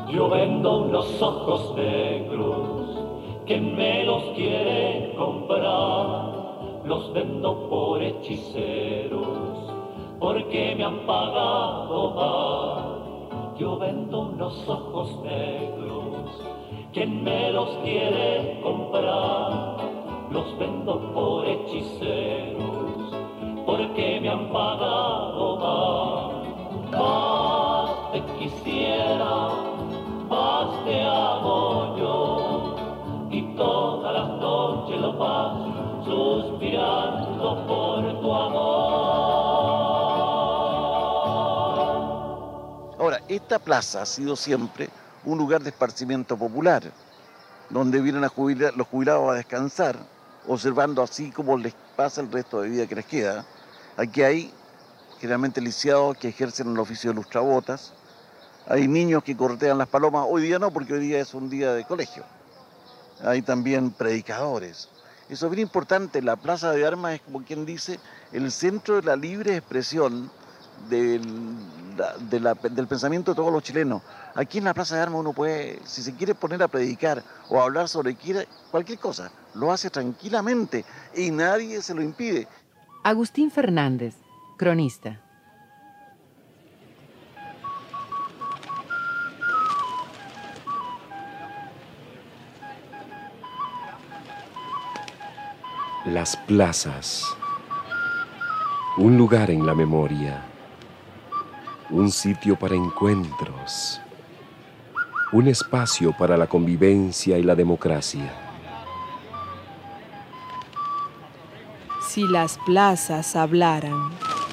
Yo vendo unos ojos negros, ¿quién me los quiere comprar? Los vendo por hechiceros, porque me han pagado mal. Yo vendo unos ojos negros, ¿quién me los quiere comprar? Los vendo por hechiceros, porque me han pagado mal. Más te quisiera, más te amo yo, y todas las noches lo paso suspirando por tu amor. Ahora, esta plaza ha sido siempre un lugar de esparcimiento popular, donde vienen los jubilados a descansar, observando así como les pasa el resto de vida que les queda. Aquí hay generalmente lisiados que ejercen el oficio de lustrabotas, hay niños que corretean las palomas, hoy día no, porque hoy día es un día de colegio. Hay también predicadores. Eso es bien importante, la Plaza de Armas es, como quien dice, el centro de la libre expresión del pensamiento de todos los chilenos. Aquí en la Plaza de Armas uno puede, si se quiere poner a predicar o a hablar sobre cualquier cosa, lo hace tranquilamente y nadie se lo impide. Agustín Fernández, cronista. Las plazas. Un lugar en la memoria. Un sitio para encuentros. Un espacio para la convivencia y la democracia. Si las plazas hablaran.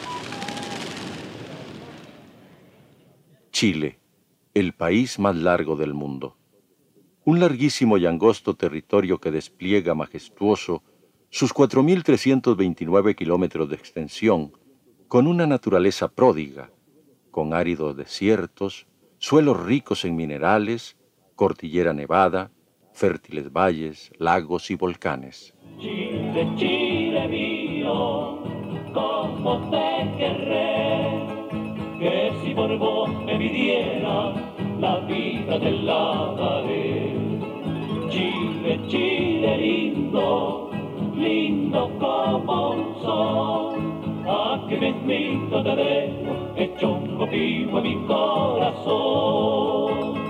Chile, el país más largo del mundo. Un larguísimo y angosto territorio que despliega majestuoso sus 4.329 kilómetros de extensión, con una naturaleza pródiga, con áridos desiertos, suelos ricos en minerales, cordillera nevada, fértiles valles, lagos y volcanes. Chile, Chile mío, cómo te querré, que si por vos me pidiera, la vida te la daré. Chile, Chile lindo, lindo como un sol, aquí mismito te dejo, hecho un copito en mi corazón.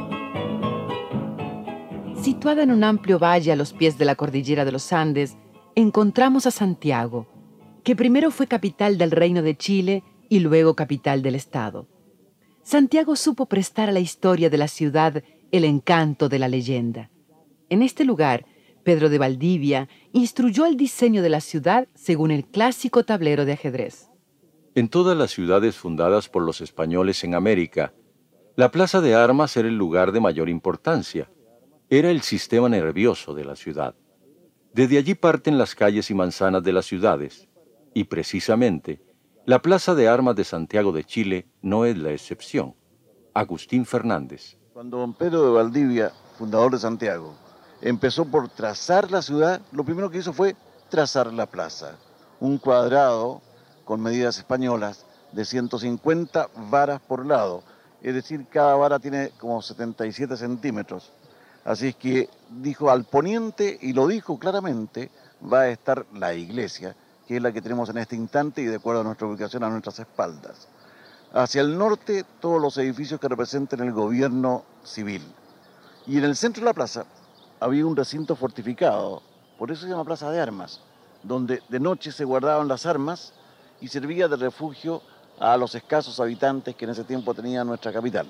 Situada en un amplio valle a los pies de la cordillera de los Andes, encontramos a Santiago, que primero fue capital del Reino de Chile y luego capital del Estado. Santiago supo prestar a la historia de la ciudad el encanto de la leyenda. En este lugar, Pedro de Valdivia instruyó el diseño de la ciudad según el clásico tablero de ajedrez. En todas las ciudades fundadas por los españoles en América, la Plaza de Armas era el lugar de mayor importancia. Era el sistema nervioso de la ciudad. Desde allí parten las calles y manzanas de las ciudades, y precisamente, la Plaza de Armas de Santiago de Chile no es la excepción. Agustín Fernández. Cuando don Pedro de Valdivia, fundador de Santiago, empezó por trazar la ciudad, lo primero que hizo fue trazar la plaza. Un cuadrado con medidas españolas de 150 varas por lado, es decir, cada vara tiene como 77 centímetros. Así es que dijo al poniente, y lo dijo claramente, va a estar la iglesia, que es la que tenemos en este instante y de acuerdo a nuestra ubicación a nuestras espaldas. Hacia el norte, todos los edificios que representen el gobierno civil. Y en el centro de la plaza había un recinto fortificado, por eso se llama Plaza de Armas, donde de noche se guardaban las armas y servía de refugio a los escasos habitantes que en ese tiempo tenía nuestra capital.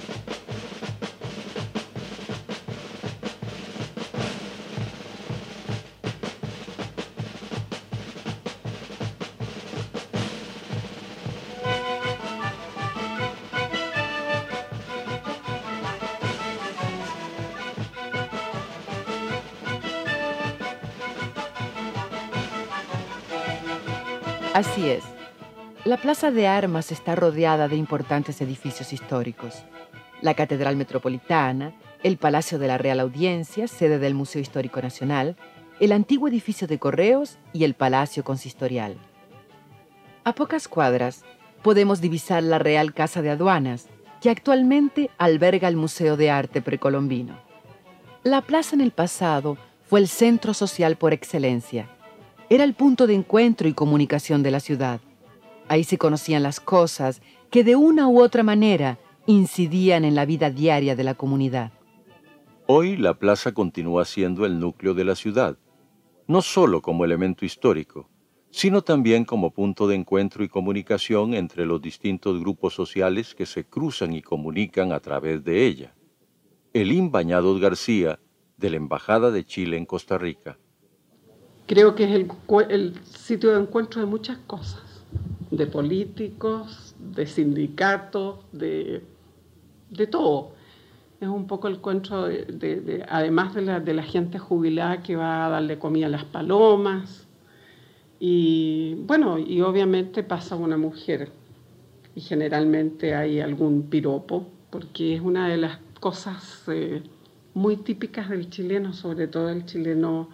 Así es. La Plaza de Armas está rodeada de importantes edificios históricos. La Catedral Metropolitana, el Palacio de la Real Audiencia, sede del Museo Histórico Nacional, el antiguo edificio de Correos y el Palacio Consistorial. A pocas cuadras podemos divisar la Real Casa de Aduanas, que actualmente alberga el Museo de Arte Precolombino. La plaza en el pasado fue el centro social por excelencia. Era el punto de encuentro y comunicación de la ciudad. Ahí se conocían las cosas que de una u otra manera incidían en la vida diaria de la comunidad. Hoy la plaza continúa siendo el núcleo de la ciudad, no solo como elemento histórico, sino también como punto de encuentro y comunicación entre los distintos grupos sociales que se cruzan y comunican a través de ella. Elín Bañados García, de la Embajada de Chile en Costa Rica. Creo que es el sitio de encuentro de muchas cosas, de políticos, de sindicatos, de todo. Es un poco el encuentro, además de la gente jubilada que va a darle comida a las palomas. Y bueno, y obviamente pasa una mujer. Y generalmente hay algún piropo, porque es una de las cosas muy típicas del chileno, sobre todo el chileno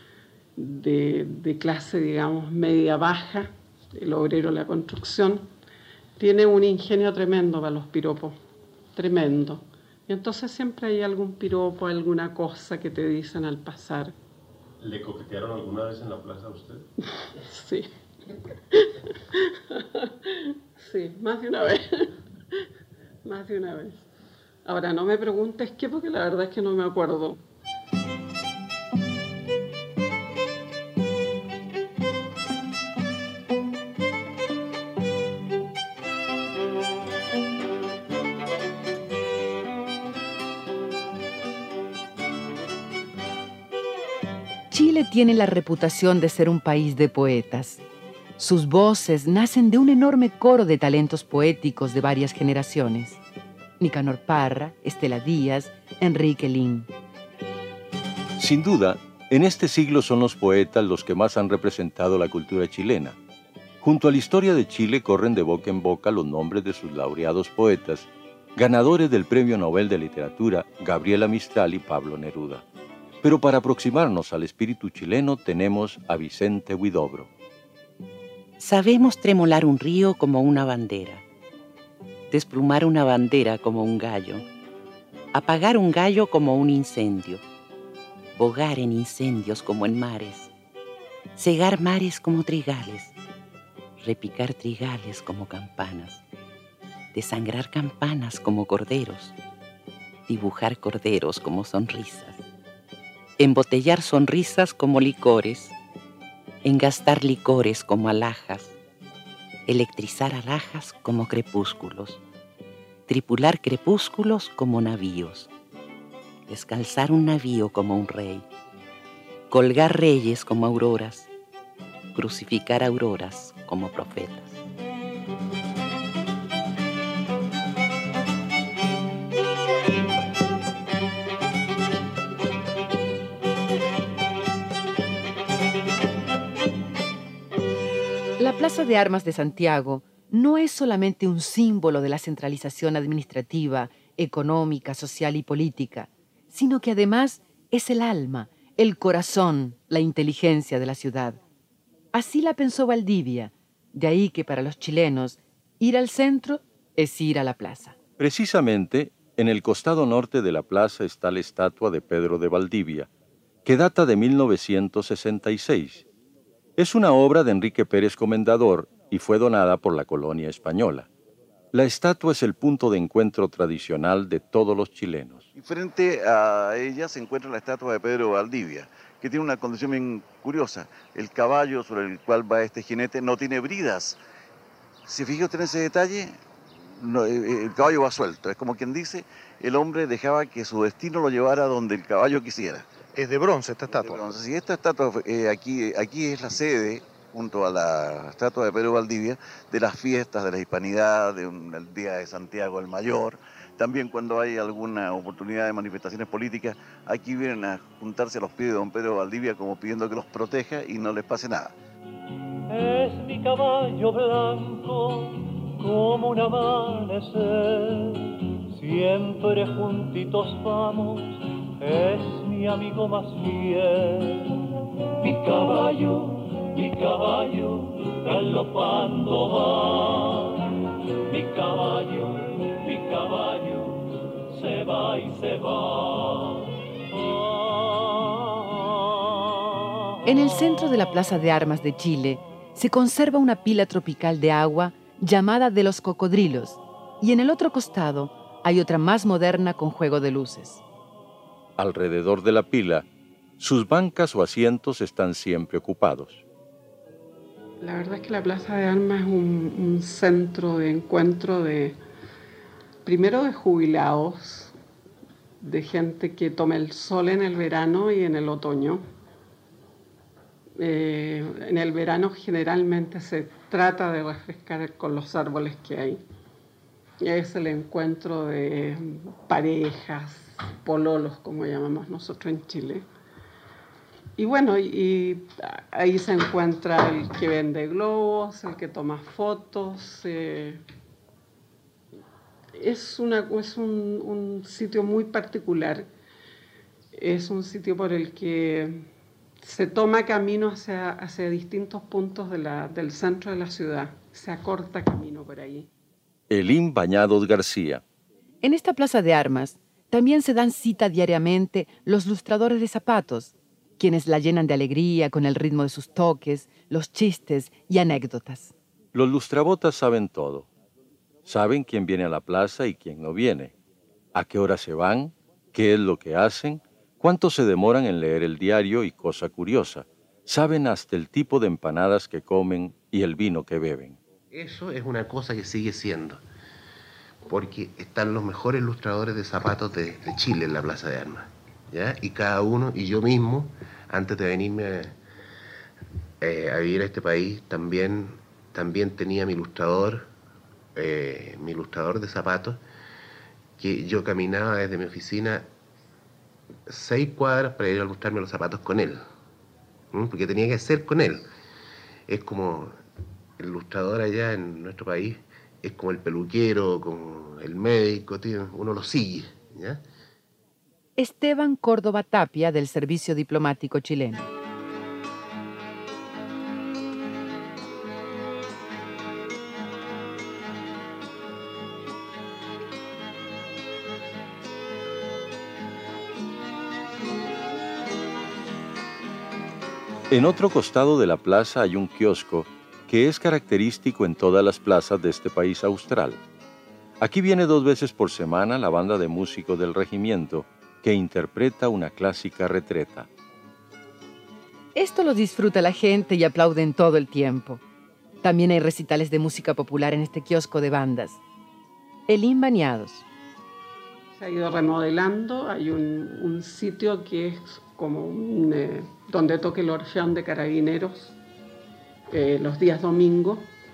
de clase, digamos, media-baja, el obrero de la construcción, tiene un ingenio tremendo para los piropos, tremendo. Y entonces siempre hay algún piropo, alguna cosa que te dicen al pasar. ¿Le coquetearon alguna vez en la plaza a usted? Sí. Sí, más de una vez. Más de una vez. Ahora, no me preguntes qué, porque la verdad es que no me acuerdo. Chile tiene la reputación de ser un país de poetas. Sus voces nacen de un enorme coro de talentos poéticos de varias generaciones. Nicanor Parra, Estela Díaz, Enrique Lin. Sin duda, en este siglo son los poetas los que más han representado la cultura chilena. Junto a la historia de Chile corren de boca en boca los nombres de sus laureados poetas, ganadores del Premio Nobel de Literatura Gabriela Mistral y Pablo Neruda. Pero para aproximarnos al espíritu chileno tenemos a Vicente Huidobro. Sabemos tremolar un río como una bandera, desplumar una bandera como un gallo, apagar un gallo como un incendio, bogar en incendios como en mares, cegar mares como trigales, repicar trigales como campanas, desangrar campanas como corderos, dibujar corderos como sonrisas, embotellar sonrisas como licores, engastar licores como alhajas, electrizar alhajas como crepúsculos, tripular crepúsculos como navíos, descalzar un navío como un rey, colgar reyes como auroras, crucificar auroras como profetas. La Plaza de Armas de Santiago no es solamente un símbolo de la centralización administrativa, económica, social y política, sino que además es el alma, el corazón, la inteligencia de la ciudad. Así la pensó Valdivia, de ahí que para los chilenos ir al centro es ir a la plaza. Precisamente, en el costado norte de la plaza está la estatua de Pedro de Valdivia, que data de 1966. Es una obra de Enrique Pérez Comendador y fue donada por la colonia española. La estatua es el punto de encuentro tradicional de todos los chilenos. Y frente a ella se encuentra la estatua de Pedro Valdivia, que tiene una condición bien curiosa. El caballo sobre el cual va este jinete no tiene bridas. Si fija usted en ese detalle, el caballo va suelto. Es como quien dice, el hombre dejaba que su destino lo llevara donde el caballo quisiera. Es de bronce esta estatua. De bronce. Sí, esta estatua aquí es la sede, junto a la estatua de Pedro Valdivia, de las fiestas de la Hispanidad, del Día de Santiago el Mayor. También cuando hay alguna oportunidad de manifestaciones políticas, aquí vienen a juntarse a los pies de don Pedro Valdivia como pidiendo que los proteja y no les pase nada. Es mi caballo blanco como un amanecer, siempre juntitos vamos, es mi amigo más fiel. Mi caballo galopando va, mi caballo se va y se va. En el centro de la Plaza de Armas de Chile se conserva una pila tropical de agua llamada de los cocodrilos, y en el otro costado hay otra más moderna con juego de luces. Alrededor de la pila, sus bancas o asientos están siempre ocupados. La verdad es que la Plaza de Armas es un centro de encuentro primero de jubilados, de gente que toma el sol en el verano y en el otoño. En el verano generalmente se trata de refrescar con los árboles que hay. Es el encuentro de parejas, pololos, como llamamos nosotros en Chile. Y bueno, y ahí se encuentra el que vende globos, el que toma fotos. Es un sitio muy particular. Es un sitio por el que se toma camino hacia distintos puntos del centro de la ciudad. Se acorta camino por ahí. Elín Bañados García. En esta Plaza de Armas también se dan cita diariamente los lustradores de zapatos, quienes la llenan de alegría con el ritmo de sus toques, los chistes y anécdotas. Los lustrabotas saben todo. Saben quién viene a la plaza y quién no viene, a qué hora se van, qué es lo que hacen, cuánto se demoran en leer el diario y cosa curiosa. Saben hasta el tipo de empanadas que comen y el vino que beben. Eso es una cosa que sigue siendo, porque están los mejores lustradores de zapatos de Chile en la Plaza de Armas, ¿ya? Y cada uno, y yo mismo, antes de venirme a vivir a este país, también tenía mi ilustrador de zapatos, que yo caminaba desde mi oficina 6 cuadras para ir a lustrarme los zapatos con él, porque tenía que ser con él. Es como el ilustrador allá en nuestro país, es como el peluquero, como el médico, tío, uno lo sigue, ¿ya? Esteban Córdoba Tapia, del Servicio Diplomático Chileno. En otro costado de la plaza hay un kiosco que es característico en todas las plazas de este país austral. Aquí viene 2 veces por semana la banda de músicos del regimiento que interpreta una clásica retreta. Esto lo disfruta la gente y aplauden todo el tiempo. También hay recitales de música popular en este kiosco de bandas. Elín Bañados. Se ha ido remodelando, hay un sitio que es como donde toca el Orfeón de Carabineros los días domingos.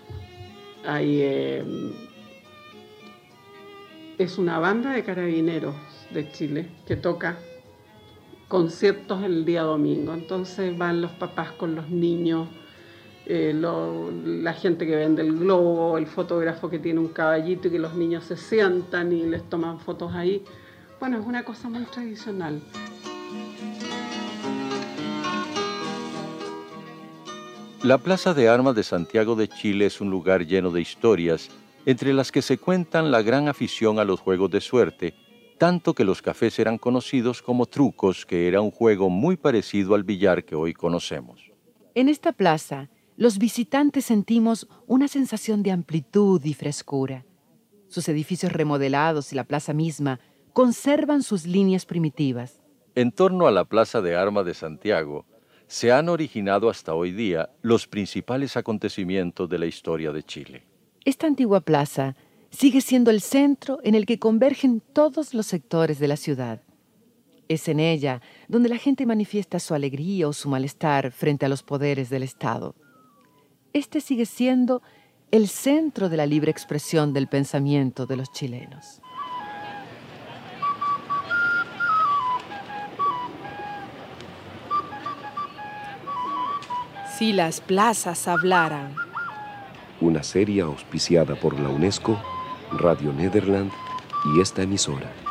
Es una banda de carabineros de Chile que toca conciertos el día domingo. Entonces van los papás con los niños, la gente que vende el globo, el fotógrafo que tiene un caballito y que los niños se sientan y les toman fotos ahí. Bueno, es una cosa muy tradicional. La Plaza de Armas de Santiago de Chile es un lugar lleno de historias, entre las que se cuentan la gran afición a los juegos de suerte, tanto que los cafés eran conocidos como trucos, que era un juego muy parecido al billar que hoy conocemos. En esta plaza, los visitantes sentimos una sensación de amplitud y frescura. Sus edificios remodelados y la plaza misma conservan sus líneas primitivas. En torno a la Plaza de Armas de Santiago, se han originado hasta hoy día los principales acontecimientos de la historia de Chile. Esta antigua plaza sigue siendo el centro en el que convergen todos los sectores de la ciudad. Es en ella donde la gente manifiesta su alegría o su malestar frente a los poderes del Estado. Este sigue siendo el centro de la libre expresión del pensamiento de los chilenos. Si las plazas hablaran. Una serie auspiciada por la UNESCO, Radio Nederland y esta emisora.